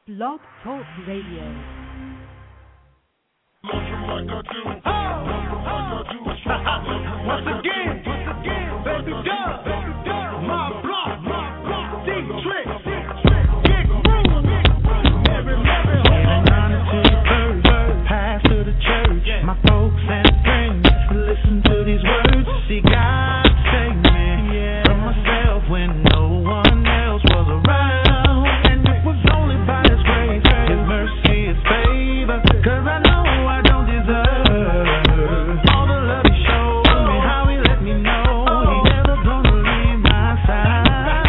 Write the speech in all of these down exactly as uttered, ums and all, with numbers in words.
Blog Talk Radio. Once again, baby dub, my block, my block, deep tricks, big room, every every nine to the third, pass to the church. My folks and friends listen to these words. See God save me from myself when no one else was around, and it was only by His grace, His mercy, His favor. 'Cause I know I don't deserve all the love He showed me, how He let me know He never gonna leave my side.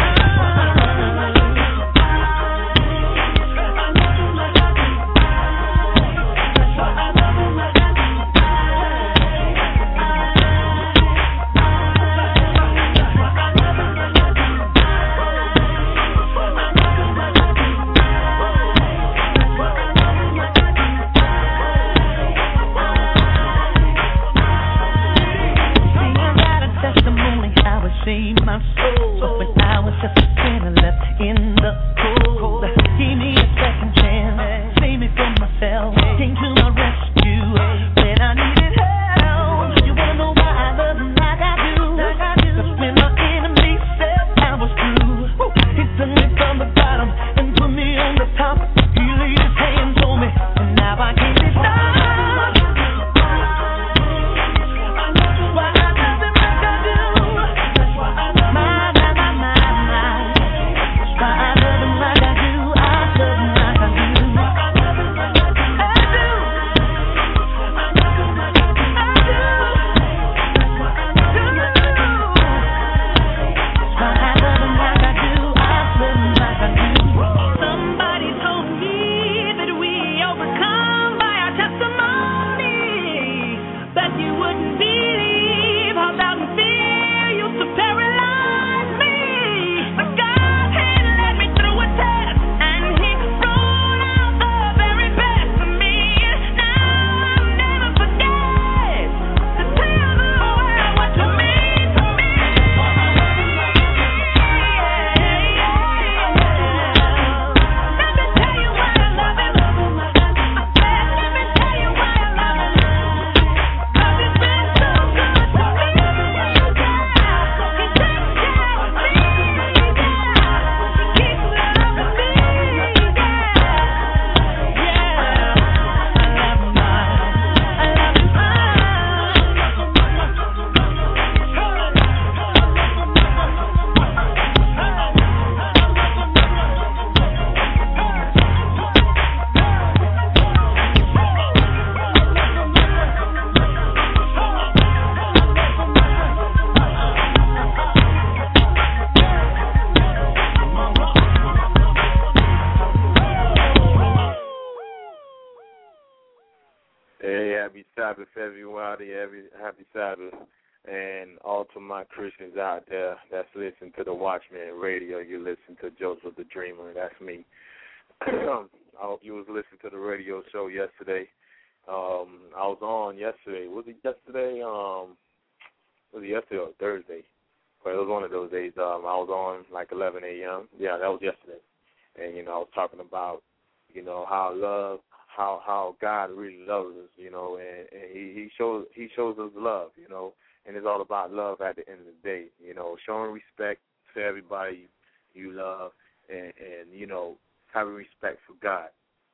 Saved my soul when I was just a sinner left in the cold. Gave me a second chance, saved me from myself, came to my rescue when I needed help. You wanna know why I love Him like I do? 'Cause when my enemy said I was through, He took me from the bottom and put me on the top. He laid His hands on me, and now I can't be stopped. Sabbath, everybody, every happy Sabbath, and all to my Christians out there that's listening to the Watchman Radio. You listen to Joseph the Dreamer. That's me. I hope you was listening to the radio show yesterday. Um, I was on yesterday. Was it yesterday? Um, was it yesterday or Thursday? But it was one of those days. Um, I was on like eleven a.m. Yeah, that was yesterday. And, you know, I was talking about, you know, how love, how how God really loves us, you know, and, and he, he shows he shows us love, you know, and it's all about love at the end of the day, you know, showing respect to everybody you love and, and you know, having respect for God.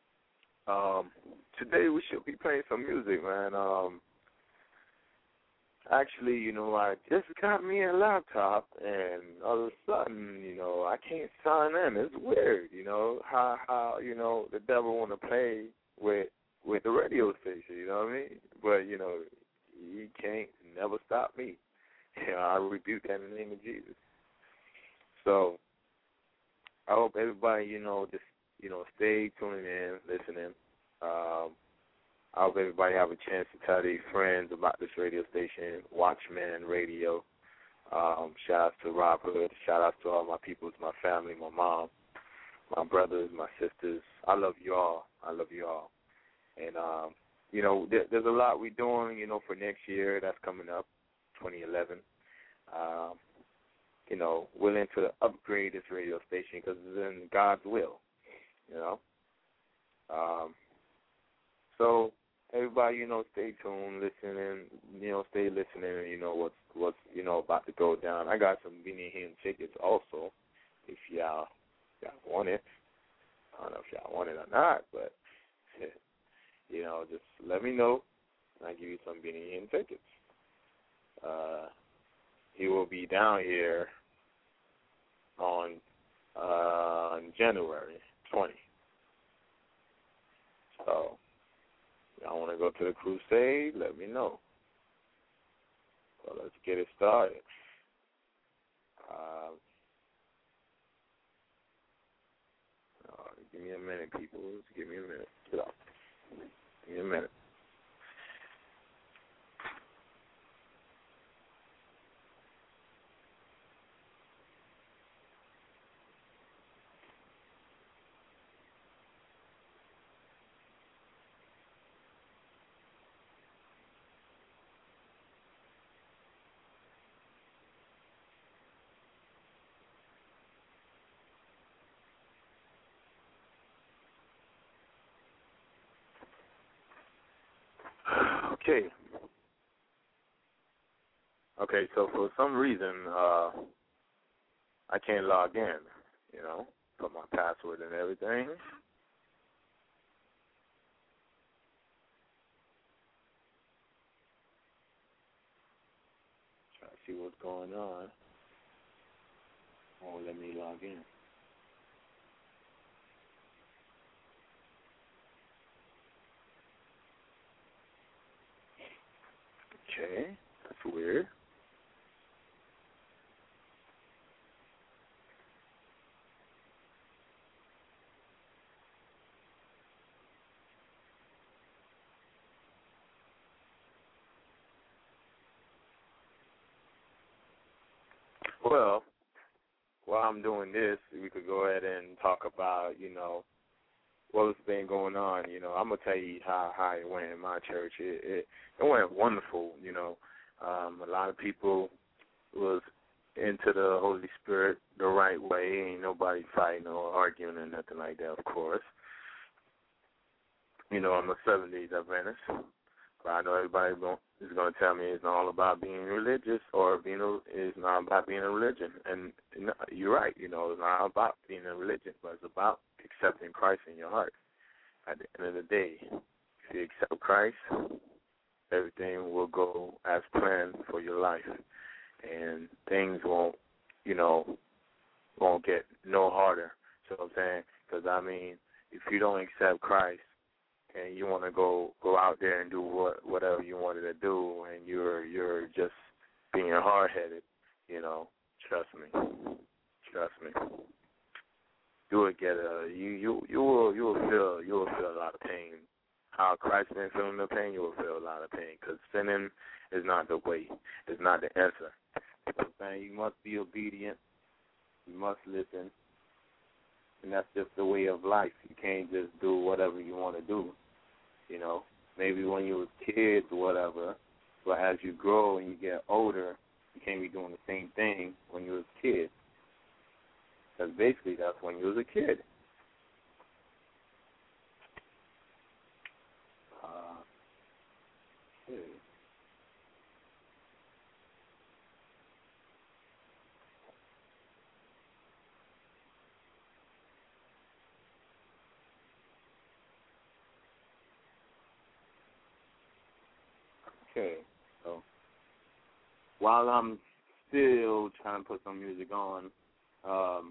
Um, today we should be playing some music, man. Um, actually, you know, I just got me a laptop, and all of a sudden, you know, I can't sign in. It's weird, you know, how, how you know, the devil want to play with with the radio station, you know what I mean? But, you know, he can't never stop me. You know, I rebuke that in the name of Jesus. So I hope everybody, you know, just, you know, stay tuning in, listening. Um, I hope everybody have a chance to tell their friends about this radio station, Watchman Radio. Um, shout out to Rob Hood. Shout out to all my people, my family, my mom, my brothers, my sisters. I love you all. I love you all. And, um, you know, there, there's a lot we're doing, you know, for next year that's coming up, twenty eleven. Um, you know, willing to upgrade this radio station because it's in God's will, you know. Um, so everybody, you know, stay tuned, listening, you know, stay listening, and you know what's what's you know about to go down. I got some Benny Hinn tickets also, if y'all y'all want it. I don't know if y'all want it or not, but you know, just let me know, and I give you some Benny Hinn tickets. Uh, he will be down here on uh, January twentieth. So, y'all want to go to the crusade? Let me know. So let's get it started. Uh, oh, give me a minute, people. Just give me a minute. Get off. Give me a minute. Okay. Okay, so for some reason, uh, I can't log in, you know, put my password and everything. Try to see what's going on. Won't let me log in. Okay, that's weird. Well, while I'm doing this, we could go ahead and talk about, you know, what's been going on. You know, I'm gonna tell you how how it went in my church. It it, it went wonderful. You know, um, a lot of people was into the Holy Spirit the right way. Ain't nobody fighting or arguing or nothing like that. Of course, you know, I'm a Seventh Day Adventist. But I know everybody is going to tell me it's not all about being religious or being a, it's not about being a religion. And no, you're right, you know, it's not about being a religion, but it's about accepting Christ in your heart. At the end of the day, if you accept Christ, everything will go as planned for your life. And things won't, you know, won't get no harder. So I'm saying, because, I mean, if you don't accept Christ, and you want to go go out there and do what whatever you wanted to do, and you're you're just being hard headed, you know. Trust me, trust me. You will get a you you you will you will feel you will feel a lot of pain. How Christ been feeling the pain, you will feel a lot of pain, because sinning is not the way, it's not the answer. You know what I'm saying? You must be obedient. You must listen. And that's just the way of life. You can't just do whatever you want to do. You know, maybe when you was kids or whatever, but as you grow and you get older, you can't be doing the same thing when you was a kid. Because basically that's when you was a kid. Uh, okay. Okay, so while I'm still trying to put some music on, um,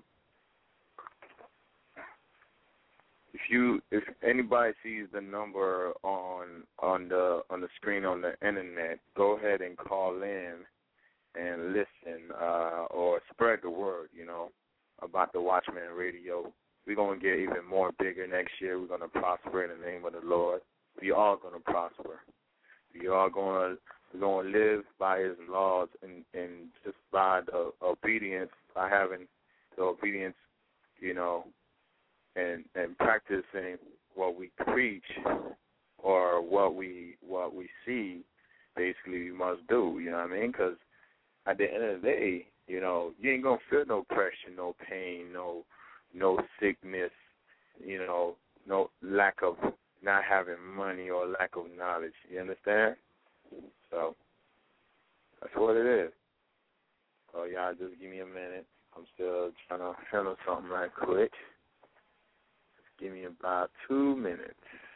if you if anybody sees the number on on the on the screen on the internet, go ahead and call in and listen, uh, or spread the word, you know, about the Watchman Radio. We're gonna get even more bigger next year. We're gonna prosper in the name of the Lord. We are gonna prosper. We are going we're going to live by His laws, and, and just by the obedience, by having the obedience, you know, and and practicing what we preach or what we what we see. Basically, we must do. You know what I mean? Because at the end of the day, you know, you ain't gonna feel no pressure, no pain, no no sickness, you know, no lack of not having money or lack of knowledge. You understand? So that's what it is. So y'all just give me a minute. I'm still trying to handle something right quick. Just give me about two minutes.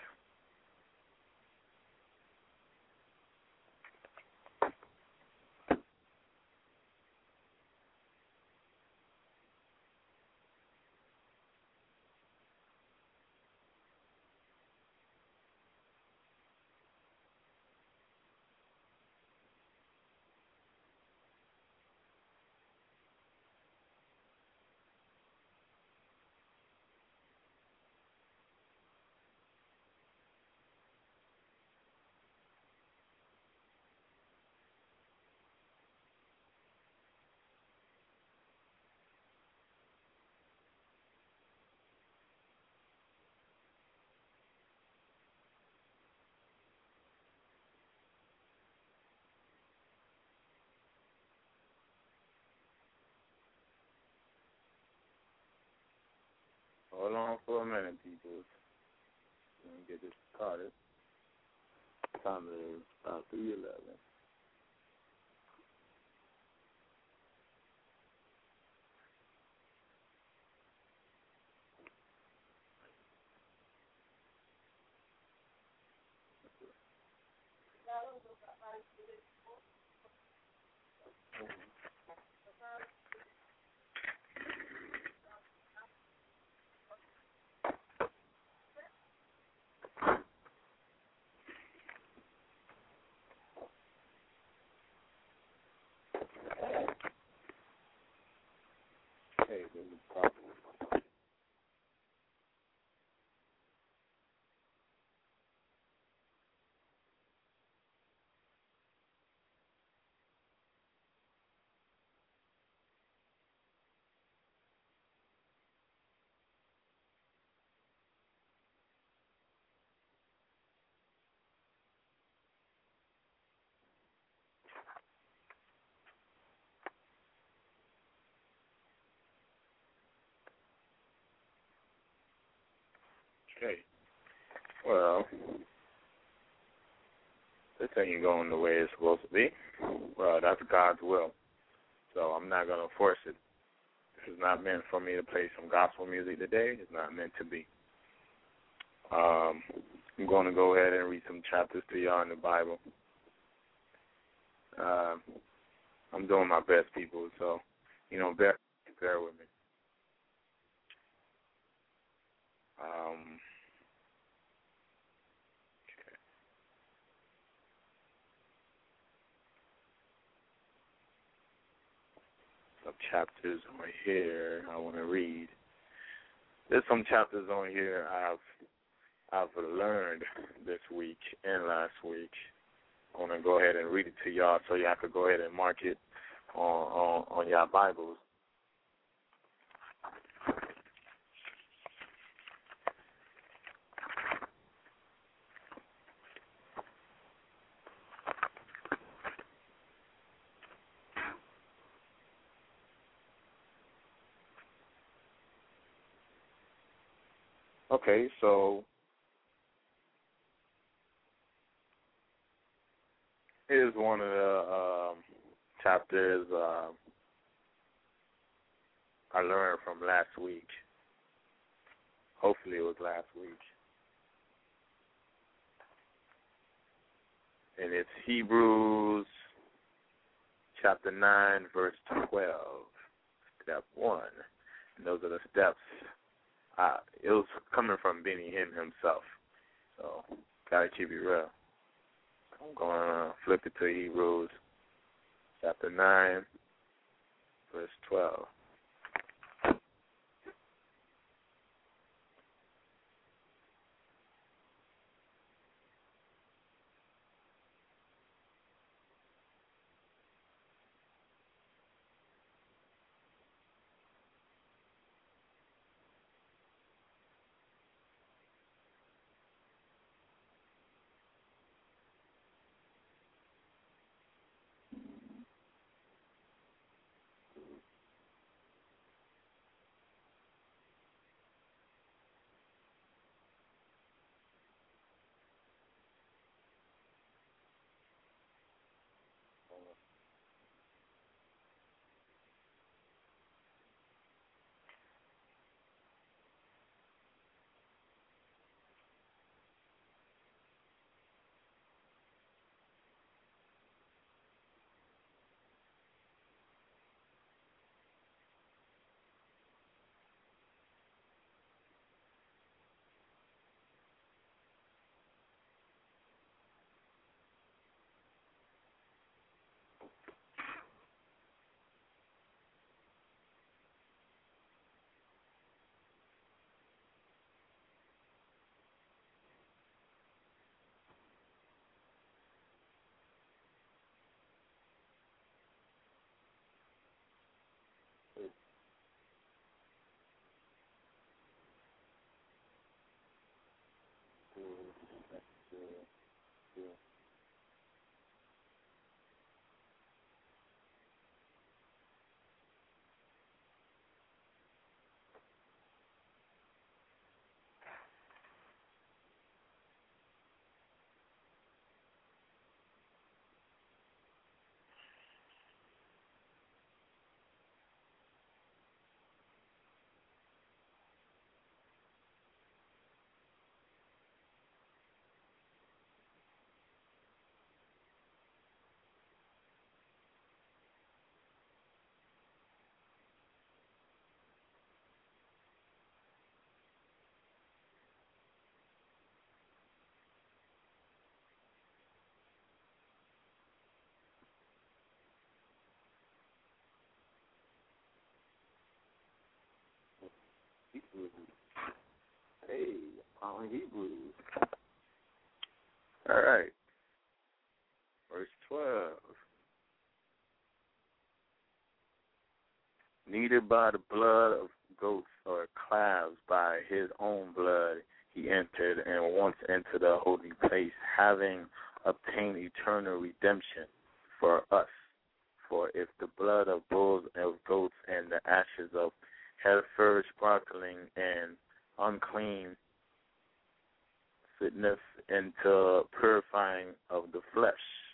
Hold on for a minute, people. Let me get this started. Time is about three eleven. Hey, this is problem. Okay. Well, this ain't going the way it's supposed to be. Well, that's God's will. So I'm not going to force it. This is not meant for me to play some gospel music today. It's not meant to be. Um, I'm going to go ahead and read some chapters to y'all in the Bible. Uh, I'm doing my best, people, so, you know, bear, bear with me. Um, okay. Some chapters on here I want to read. There's some chapters on here I've I've learned this week and last week. I want to go ahead and read it to y'all so y'all could go ahead and mark it on on, on y'all Bibles. Okay, so here's one of the um, chapters uh, I learned from last week. Hopefully it was last week. And it's Hebrews chapter nine, verse twelve, step one. And those are the steps. Uh, it was coming from Benny Hinn himself. So, got to keep it real. I'm going to flip it to Hebrews chapter nine, verse twelve. Hebrews. Hey, on Hebrews. All right. Verse twelve. Neither by the blood of goats or calves, by his own blood he entered and once into the holy place, having obtained eternal redemption for us. For if the blood of bulls and of goats and the ashes of heifers sparkling and unclean fitness into purifying of the flesh.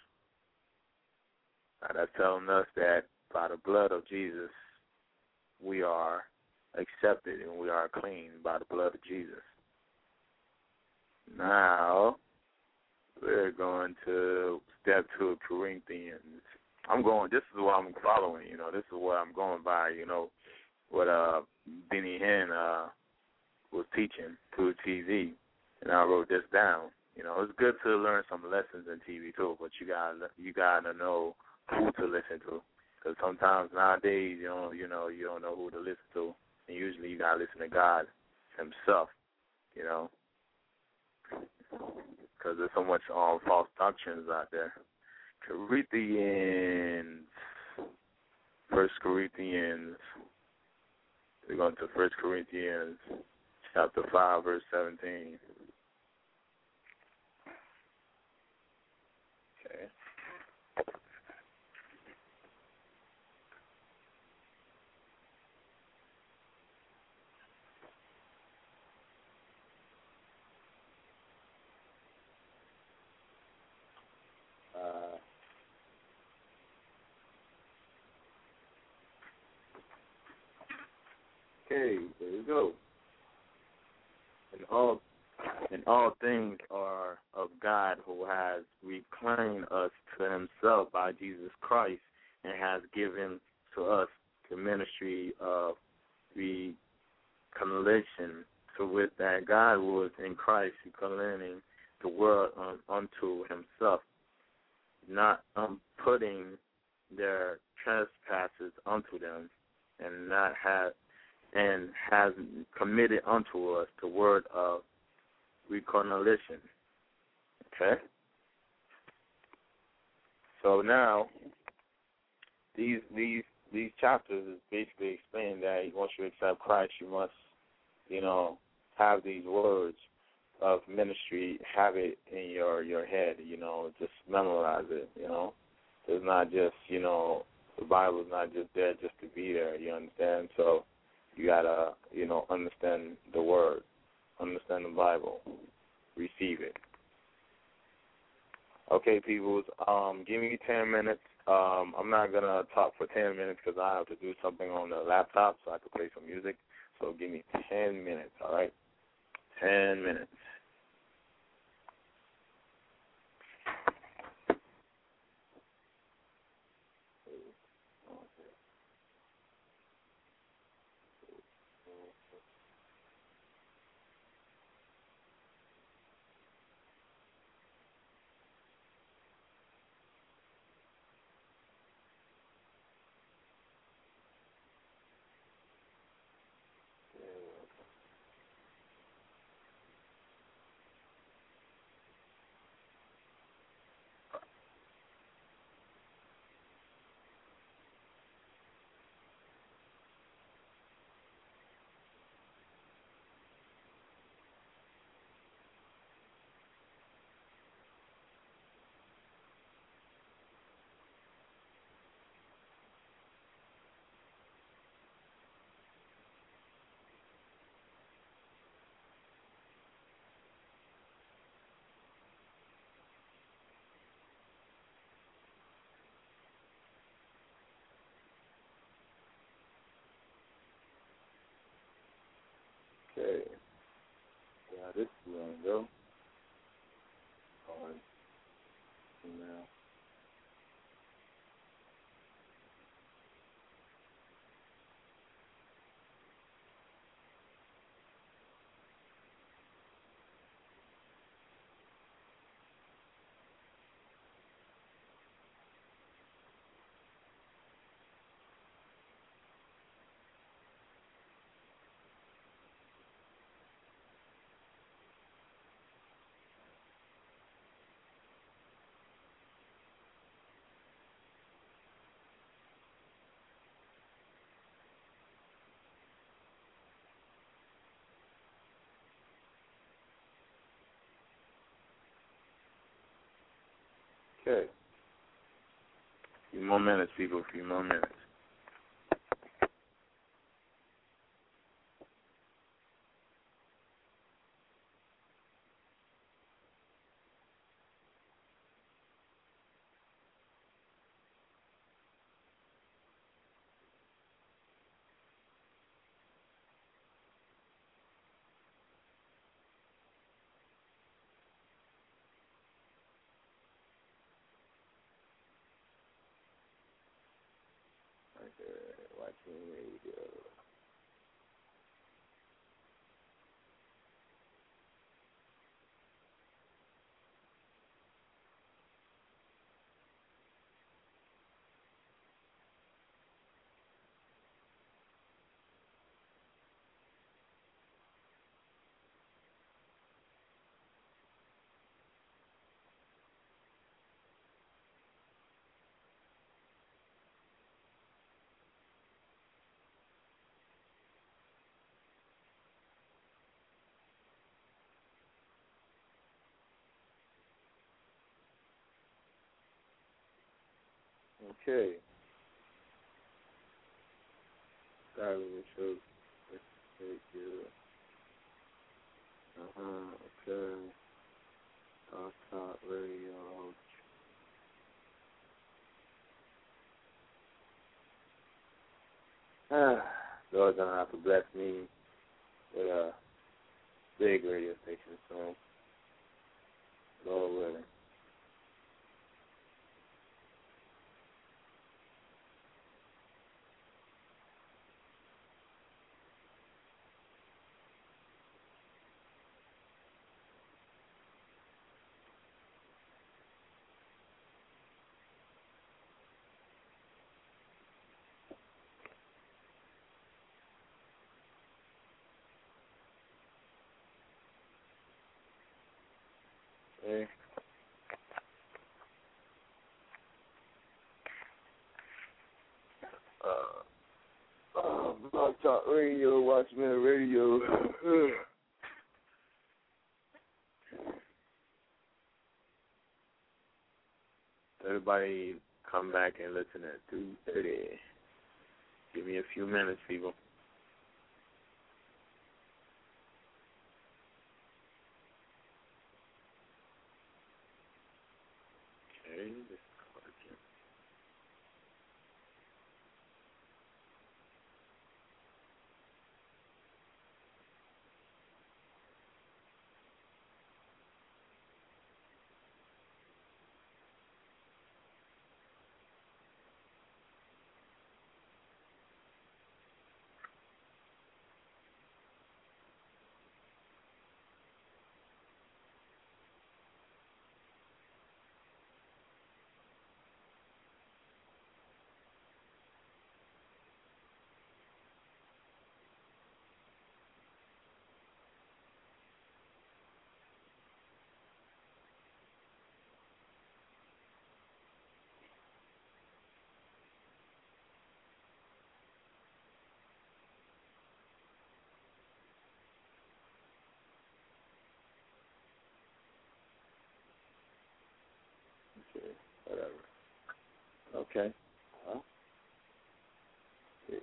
Now that's telling us that by the blood of Jesus we are accepted and we are clean by the blood of Jesus. Now we're going to step to Corinthians. I'm going, this is what I'm following, you know, this is what I'm going by, you know, what uh, Benny Hinn uh, was teaching through T V, and I wrote this down. You know, it's good to learn some lessons in T V too, but you got you got to know who to listen to, because sometimes nowadays you don't you know you don't know who to listen to, and usually you got to listen to God Himself. You know, because there's so much um, false doctrines out there. Corinthians, First Corinthians. We're going to First Corinthians chapter five, verse seventeen. Okay. Uh, okay, there you go. And all and all things are of God, who has reclaimed us to Himself by Jesus Christ, and has given to us the ministry of reconciliation, to wit, that God was in Christ reconciling the world un, unto Himself, not um, putting their trespasses unto them, and not have and has committed unto us the word of reconciliation. Okay? So now these these these chapters is basically explaining that once you accept Christ, you must, you know, have these words of ministry, have it in your, your head, you know, just memorize it, you know. It's not just, you know, the Bible's not just there just to be there, you understand? So you got to, you know, understand the word, understand the Bible, receive it. Okay, people, um, give me ten minutes. Um, I'm not going to talk for ten minutes because I have to do something on the laptop so I can play some music. So give me ten minutes, all right? ten minutes. this is gonna go. On email. Okay. A few more minutes, people. A few more minutes. Okay, watching radio. Okay. Sorry, we showed. Uh huh. Okay. Talk Talk Radio. Ah, Lord's gonna have to bless me with a big radio station soon. Lord willing. Okay. Uh, uh, Blog Talk Radio, Watchmen Radio. Everybody come back and listen at two thirty. Give me a few minutes, people. Okay, this is okay, whatever. Okay. Huh? Okay.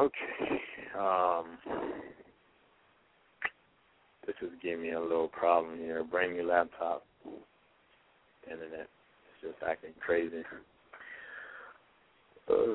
Okay. Um, this is giving me a little problem here. Brand new laptop, internet. It's just acting crazy. Uh,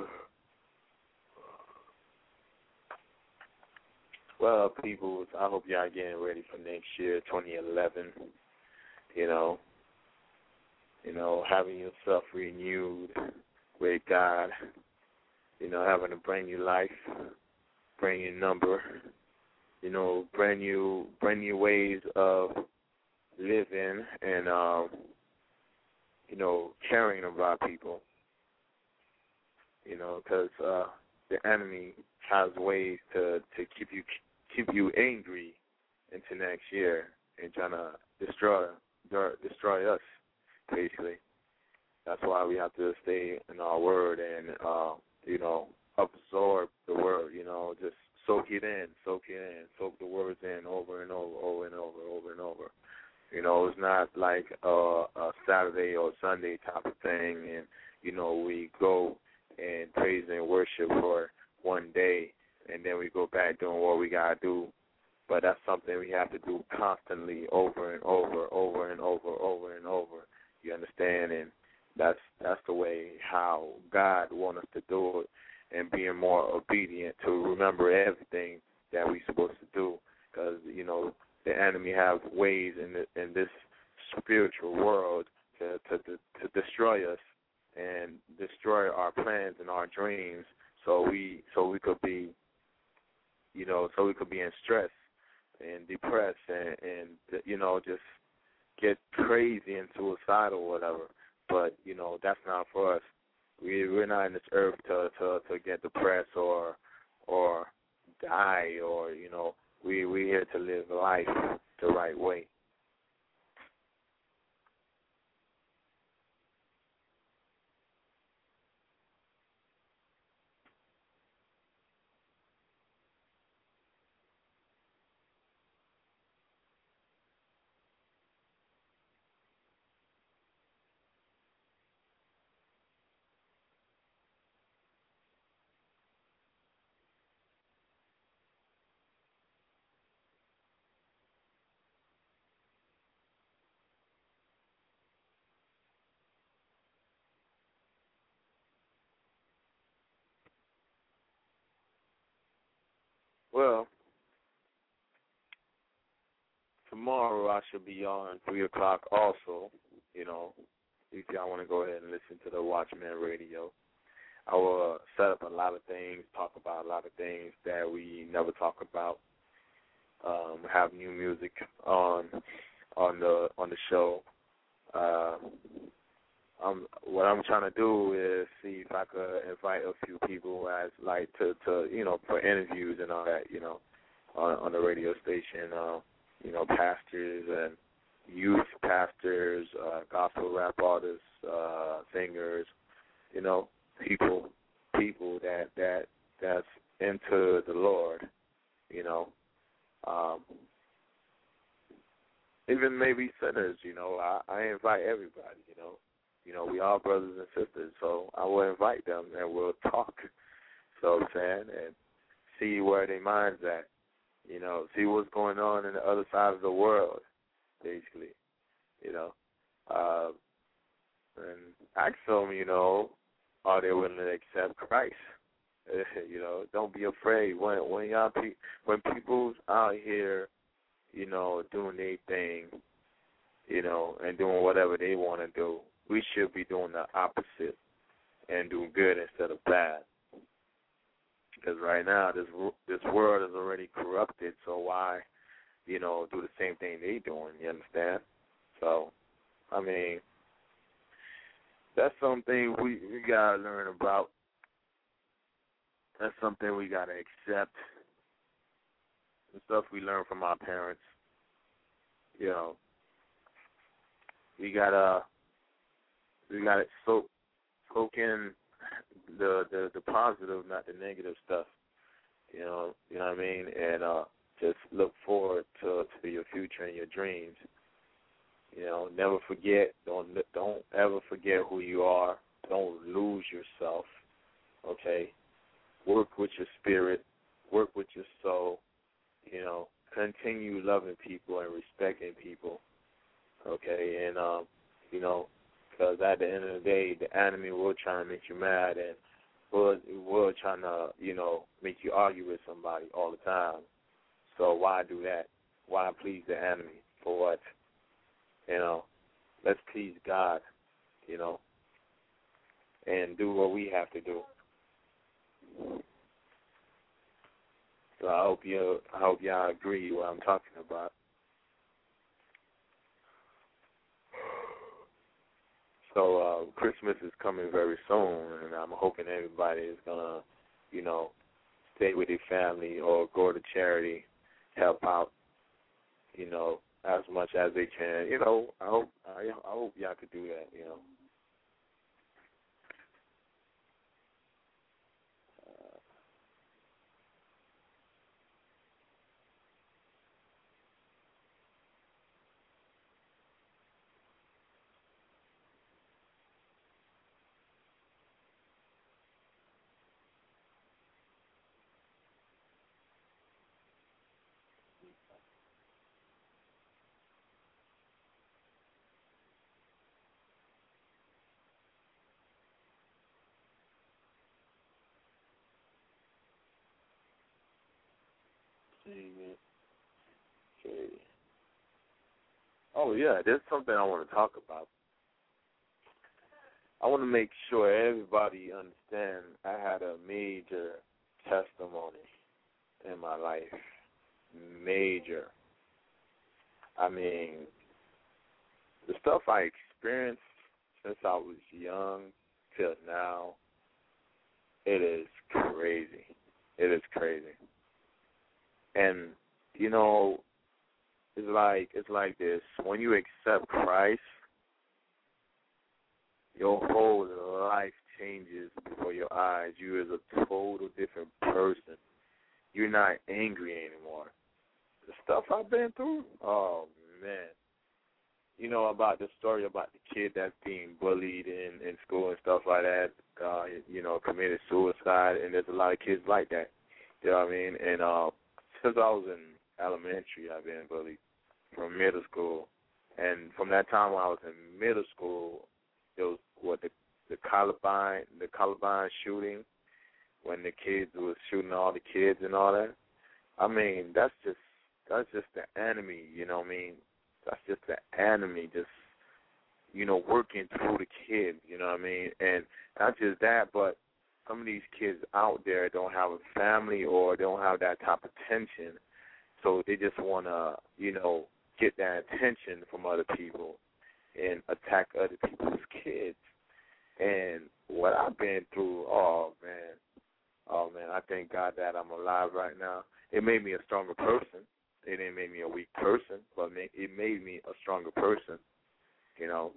well, people, I hope y'all getting ready for next year, twenty eleven. You know, you know, having yourself renewed with God. You know, having a brand new life, brand new number. You know, brand new, brand new ways of living, and um, you know, caring about people. You know, because uh, the enemy has ways to, to keep you keep you angry into next year and trying to destroy destroy us, basically. That's why we have to stay in our word and uh, you know, absorb the word. You know, just soak it in, soak it in, soak the words in over and over, over and over, over and over. You know, it's not like a, a Saturday or Sunday type of thing, and you know, we go and praise and worship for one day, and then we go back doing what we got to do. But that's something we have to do constantly over and over, over and over, over and over. You understand? And that's that's the way how God wants us to do it, and being more obedient to remember everything that we're supposed to do. Because, you know, the enemy have ways in the, in this spiritual world to, to, to, to destroy us and destroy our plans and our dreams, so we so we could be, you know, so we could be in stress and depressed and, and you know, just get crazy and suicidal or whatever. But, you know, that's not for us. We we're not in this earth to to, to get depressed or or die, or, you know, we we're here to live life the right way. Well, tomorrow I should be on three o'clock also, you know, if y'all want to go ahead and listen to the Watchman Radio. I will set up a lot of things, talk about a lot of things that we never talk about. Um, have new music on on the on the show. Uh, um, what I'm trying to do is see if I could invite a few people as like to, to you know, for interviews and all that, you know, on on the radio station. Uh, you know, pastors and youth pastors, uh, gospel rap artists, uh, singers, you know, people people that that that's into the Lord, you know. Um, even maybe sinners, you know. I, I invite everybody, you know. You know, we all brothers and sisters, so I will invite them and we'll talk. So I'm saying, and see where their minds at, you know, see what's going on in the other side of the world, basically, you know. Uh, and ask them, you know, are they willing to accept Christ? You know, don't be afraid when when y'all pe- when people's out here, you know, doing their thing, you know, and doing whatever they want to do. We should be doing the opposite and doing good instead of bad. Because right now this this world is already corrupted, so why, you know, do the same thing they doing? You understand? So, I mean, that's something we we gotta learn about. That's something we got to accept. The stuff we learn from our parents. You know, we got to we got to soak, soak in the, the, the positive, not the negative stuff. You know, you know what I mean? And uh, just look forward to, to your future and your dreams. You know, never forget. Don't, don't ever forget who you are. Don't lose yourself, okay? work with your spirit, work with your soul, you know, continue loving people and respecting people, okay? And, um, you know, because at the end of the day, the enemy will try to make you mad and will, will trying to, you know, make you argue with somebody all the time. So why do that? Why please the enemy? For what? You know, let's please God, you know, and do what we have to do. So I hope you, I hope y'all agree what I'm talking about. So uh, Christmas is coming very soon, and I'm hoping everybody is gonna, you know, stay with their family or go to charity, help out, you know, as much as they can. You know, I hope I, I hope y'all could do that. You know. Okay. Oh yeah, there's something I want to talk about. I want to make sure everybody understands I had a major testimony in my life. Major. I mean, the stuff I experienced since I was young till now, it is crazy. It is crazy. And, you know, it's like it's like this. When you accept Christ, your whole life changes before your eyes. You is a total different person. You're not angry anymore. The stuff I've been through, oh, man. You know about the story about the kid that's being bullied in, in school and stuff like that, uh, you know, committed suicide, and there's a lot of kids like that. You know what I mean? And uh, since I was in elementary, I've been bullied from middle school. And from that time when I was in middle school, it was what the the Columbine the Columbine shooting, when the kids was shooting all the kids and all that. I mean, that's just that's just the enemy, you know what I mean? That's just the enemy just, you know, working through the kids, you know what I mean? And not just that, but some of these kids out there don't have a family or don't have that type of attention, so they just want to, you know, get that attention from other people and attack other people's kids. And what I've been through, oh, man, oh, man, I thank God that I'm alive right now. It made me a stronger person. It didn't make me a weak person, but it made me a stronger person, you know.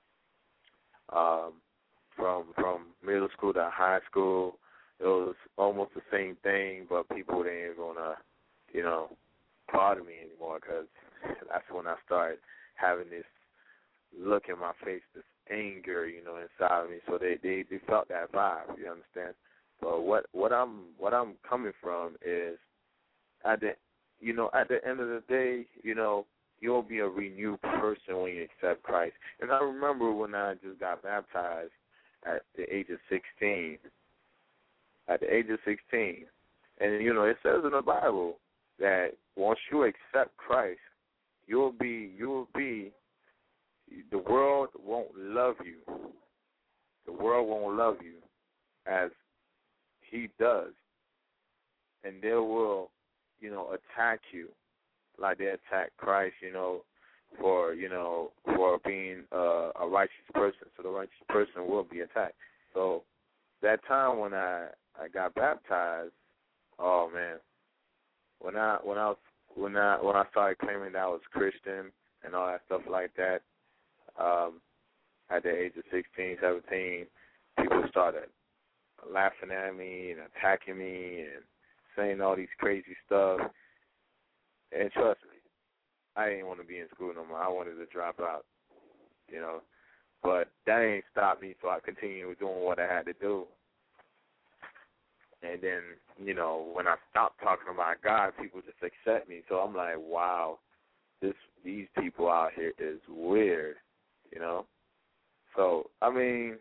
Um, from from middle school to high school, it was almost the same thing, but people didn't want to, you know, bother me anymore, because that's when I started having this look in my face, this anger, you know, inside of me. So they, they, they felt that vibe, you understand? But what what I'm what I'm coming from is, at the you know at the end of the day, you know, you'll be a renewed person when you accept Christ. And I remember when I just got baptized at the age of sixteen. At the age of sixteen, and you know, it says in the Bible that once you accept Christ, you'll be you'll be the world won't love you. The world won't love you as He does, and they will, you know, attack you like they attack Christ, you know, for you know for being uh, a righteous person. So the righteous person will be attacked. So that time when I, I got baptized, oh man, when I when I was when I when I started claiming that I was Christian and all that stuff like that, um, at the age of sixteen, seventeen, people started laughing at me and attacking me and saying all these crazy stuff. And trust me, I didn't want to be in school no more. I wanted to drop out, you know. But that ain't stopped me, so I continued doing what I had to do. And then, you know, when I stop talking about God, people just accept me. So I'm like, wow, this these people out here is weird, you know. So, I mean,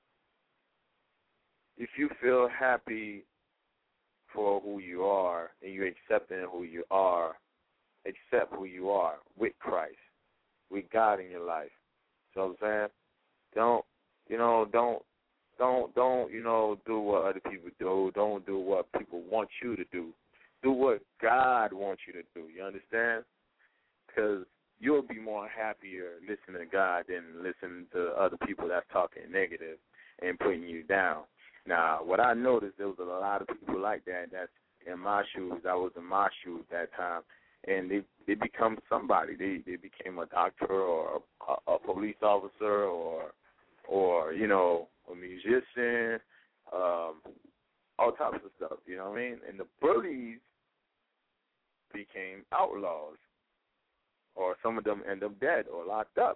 if you feel happy for who you are and you're accepting who you are, accept who you are with Christ, with God in your life. So I'm saying, don't, you know, don't, don't, don't, you know, do what other people do. Don't do what people want you to do. Do what God wants you to do. You understand? Because you'll be more happier listening to God than listening to other people that's talking negative and putting you down. Now, what I noticed, there was a lot of people like that that's in my shoes. I was in my shoes that time. And they they become somebody. They they became a doctor or a, a police officer or or you know a musician, um, all types of stuff. You know what I mean? And the bullies became outlaws, or some of them end up dead or locked up.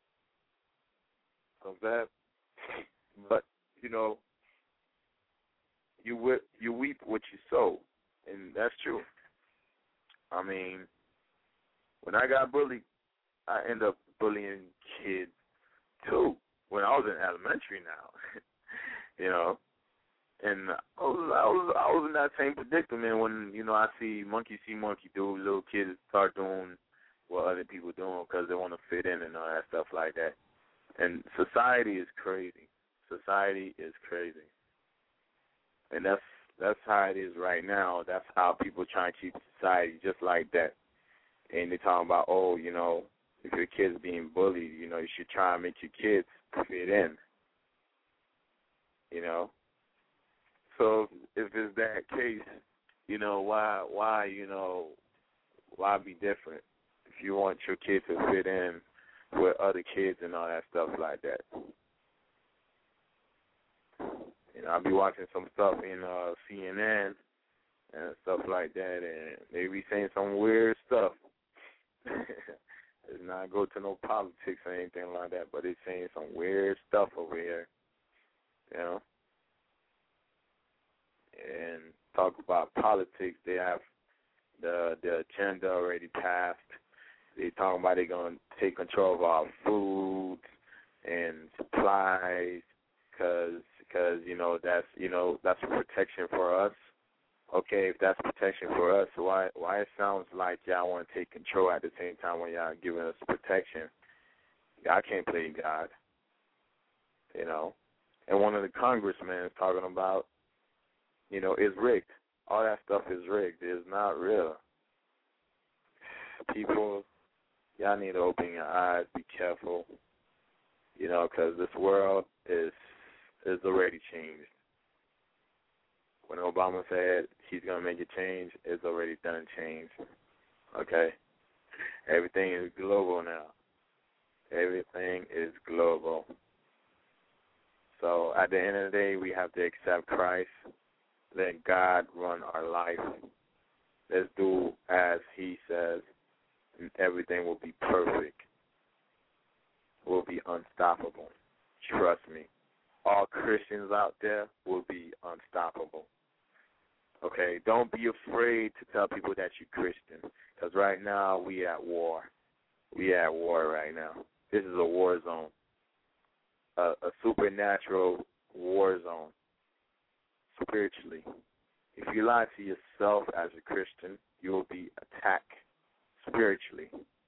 So that, but you know, you whip, you weep what you sow, and that's true. I mean, when I got bullied, I end up bullying kids too. When I was in elementary now, you know, and I was, I was I was in that same predicament when you know I see monkey see monkey do. Little kids start doing what other people doing because they want to fit in and all that stuff like that. And society is crazy. Society is crazy, and that's. That's how it is right now. That's how people try to keep society just like that. And they're talking about, oh, you know, if your kid's being bullied, you know, you should try and make your kids fit in, you know. So if it's that case, you know, why, why, you know, why be different if you want your kid to fit in with other kids and all that stuff like that? You know, I'll be watching some stuff in uh, C N N and stuff like that, and they be saying some weird stuff. It's not go to no politics or anything like that, but it's saying some weird stuff over here, you know. And talk about politics, they have the the agenda already passed. They talking about they gonna take control of our food and supplies, cause because you know that's you know that's protection for us. Okay, if that's protection for us, why why it sounds like y'all want to take control at the same time when y'all giving us protection? Y'all can't play God, you know. And one of the congressmen is talking about, you know, it's rigged. All that stuff is rigged. It's not real. People, y'all need to open your eyes. Be careful, you know, because this world is is already changed. When Obama said he's going to make a change, it's already done change. Okay? Everything is global now. Everything is global. So at the end of the day, we have to accept Christ. Let God run our life. Let's do as he says, and everything will be perfect. Will be unstoppable. Trust me. All Christians out there will be unstoppable. Okay, don't be afraid to tell people that you're Christian, because right now we at war. We at war right now. This is a war zone, a, a supernatural war zone, spiritually. If you lie to yourself as a Christian, you will be attacked spiritually.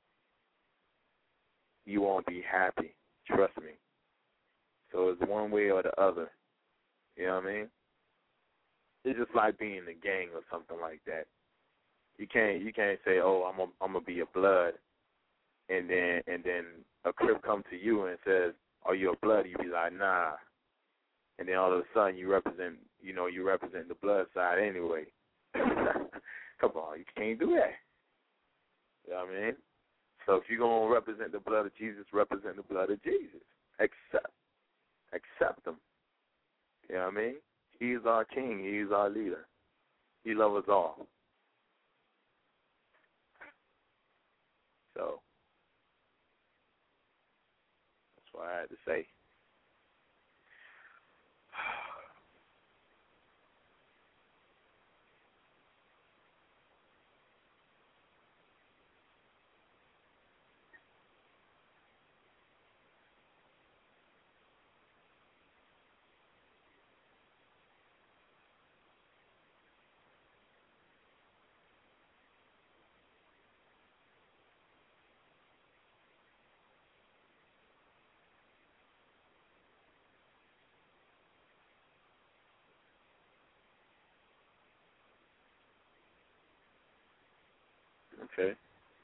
You won't be happy. Trust me. So it's one way or the other. You know what I mean? It's just like being in a gang or something like that. You can't you can't say, oh, I'm a, I'm gonna be a blood, and then and then a crip come to you and says, oh, you're a blood. You be like, nah, and then all of a sudden you represent you know you represent the blood side anyway. Come on, you can't do that. You know what I mean? So if you're gonna represent the blood of Jesus, represent the blood of Jesus. Accept. Accept him. You know what I mean? He is our king. He is our leader. He loves us all. So that's what I had to say. Okay.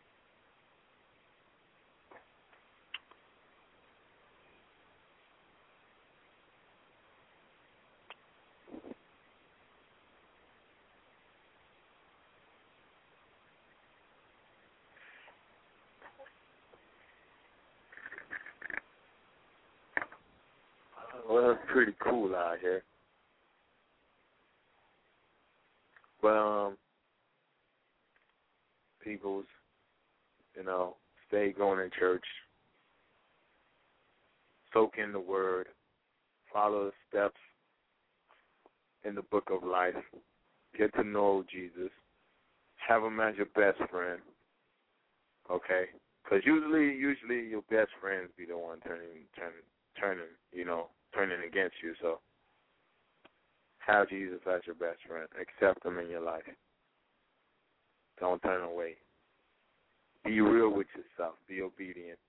Well, it's pretty cool out here. Well, um, peoples, you know, stay going in church, soak in the word, follow the steps in the book of life, get to know Jesus, have him as your best friend, okay? Because usually, usually your best friends be the one turning, turning, turning, you know, turning against you. So have Jesus as your best friend. Accept him in your life. Don't turn away. Be real with yourself. Be obedient.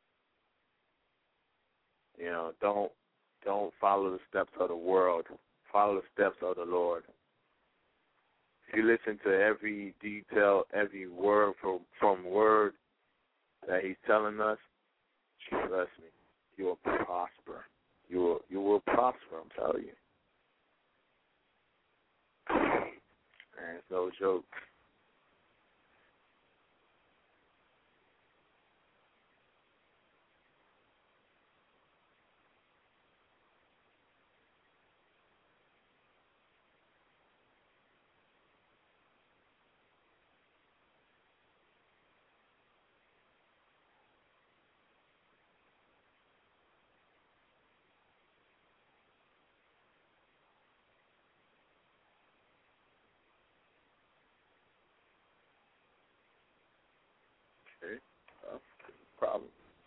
You know, don't don't follow the steps of the world. Follow the steps of the Lord. If you listen to every detail, every word from from word that he's telling us, trust me, you will prosper. You will you will prosper, I'm telling you. Man, it's no joke. Okay, uh, problem.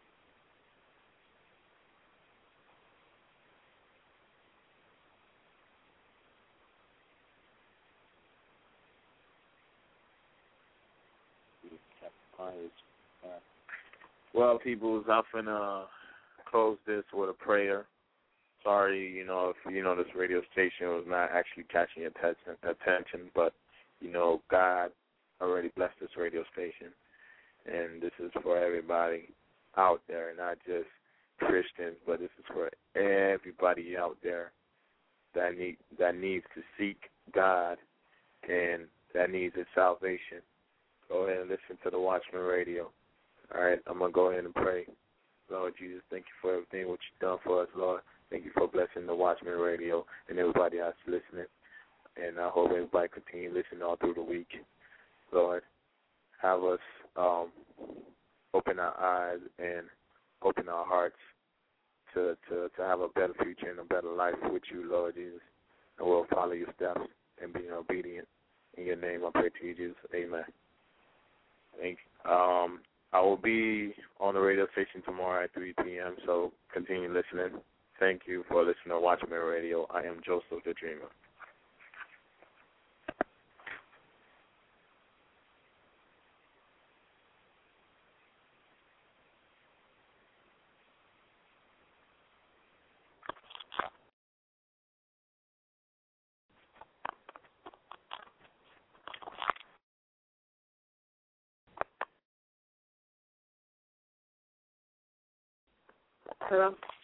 Well, people, I'm finna close this with a prayer. Sorry, you know, if you know this radio station was not actually catching your attention, attention, but you know, God already blessed this radio station, and this is for everybody out there, not just Christians, but this is for everybody out there that need that needs to seek God and that needs His salvation. Go ahead and listen to the Watchman Radio. All right, I'm gonna go ahead and pray. Lord Jesus, thank you for everything what you've done for us, Lord. Thank you for blessing the Watchman Radio and everybody else listening. And I hope everybody continue listening all through the week. Lord, have us um, open our eyes and open our hearts to, to, to have a better future and a better life with you, Lord Jesus. And we'll follow your steps and be obedient. In your name I pray to you, Jesus. Amen. Thank you. Um, I will be on the radio station tomorrow at three p.m., so continue listening. Thank you for listening to Watchman Radio. I am Joseph the Dreamer. Hello?